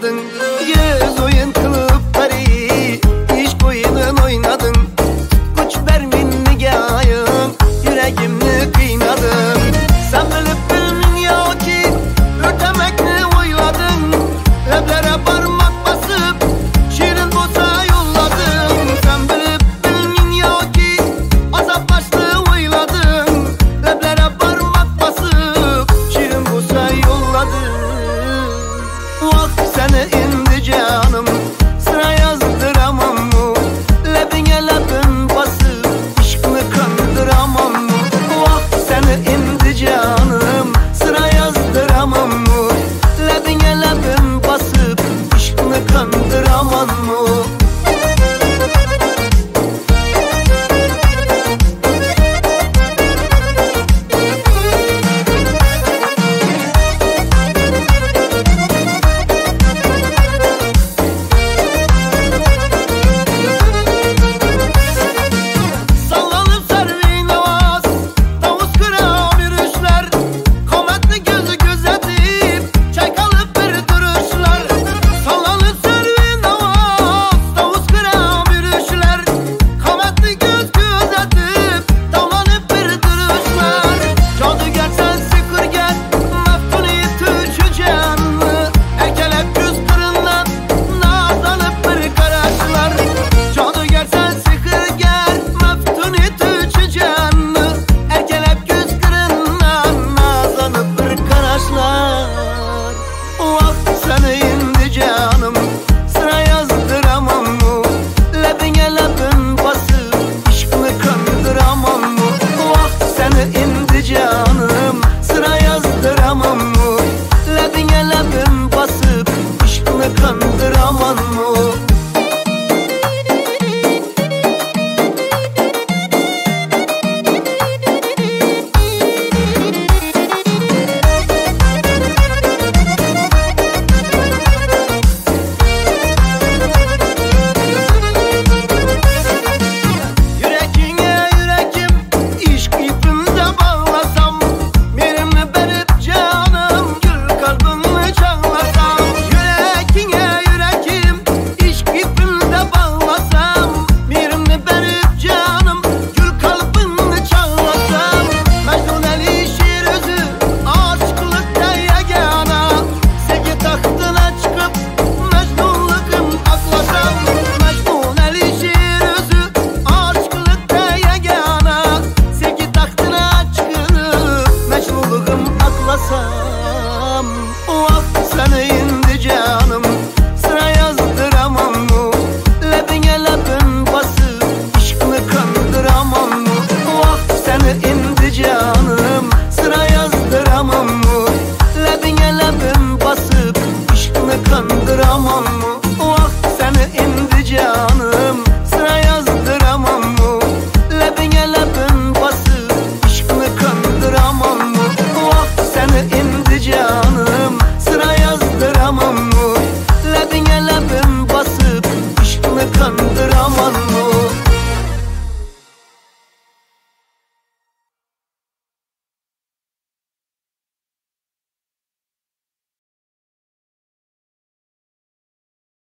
oynadın. Göz oyun kılıp bari iş koyunun oynadın. Kuş vermin nigahım yüreğimni kıynadın. Sen bilip bilmin ya ki örtemekni oyladın. Leblere parmak basıp şirin boza yolladın. Sen bilip bilmin ya ki azap başlı oyladın. Leblere parmak basıp şirin boza yolladın. Vakti seni indi canım, sıra yazdıramam mı? Lebine lebin basıp aşkını kandıramam mı? Vakti seni indi canım, sıra yazdıramam mı? Lebine lebin basıp aşkını kandıramam mı? Canım, sıra yazdıramam mı? Lebine lebin basıp aşkını kandıramam mı?